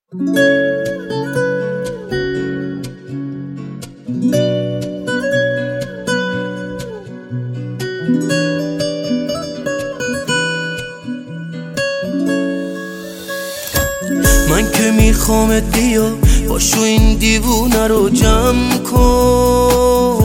من که میخوامت بیا باشو این دیوونه رو جمع کن،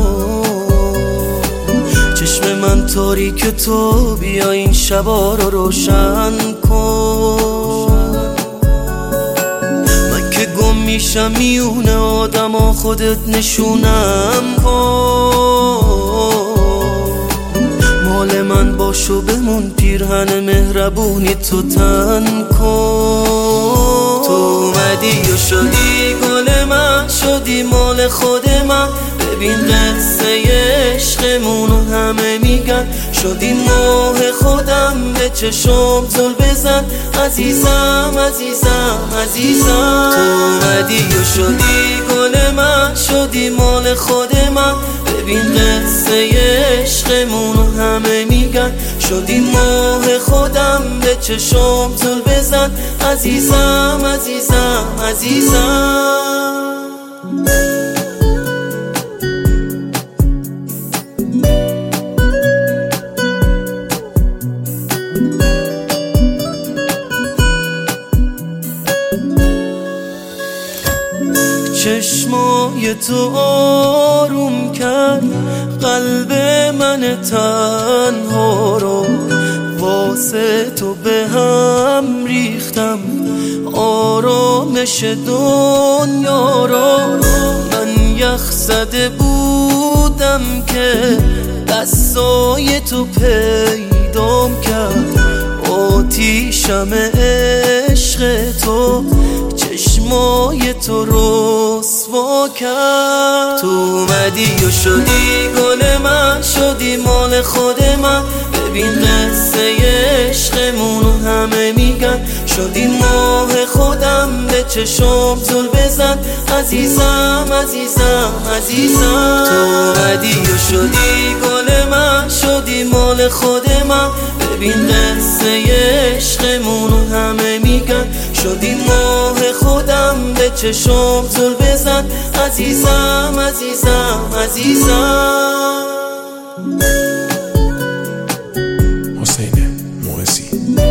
چشم من تاریک تو بیا این شبا رو روشن کن. من که گم میشم میونه آدما خودت نشونم کن، مال من باشو بمون پیرهن مهربونی تو تن کن. تو اومدی و شدی گل من، شدی مال خود من، ببین قصه عشقمونو همه میگن، شدی ماه خودم به چشم زل بزن عزیزم عزیزم عزیزم. تو اومدی و شدی گل من، شدی مال خود من، ببین قصه عشقمونو همه میگن، شدی ماه خودم به چشم زل بزن عزیزم عزیزم عزیزم. چشمای تو آروم کرد قلب من تنها رو، واسه تو به هم ریختم آرامش دنیا رو. من یخ زده بودم که دستای تو پیدام کرد، آتیشم عشق تو چشمای تو رسوا کرد. تو اومدی و شدی گل من، شدی مال خود من، ببین قصه عشقمونو همه میگن، شدی ماه خودم به چشم زل بزن عزیزم عزیزم عزیزم. تو اومدی و شدی گل من، شدی مال خود من، ببین قصه عشقمونو همه میگن، شدی ماه خودم به چشم زل بزن عزیزم عزیزم عزیزم. حسین موعظی.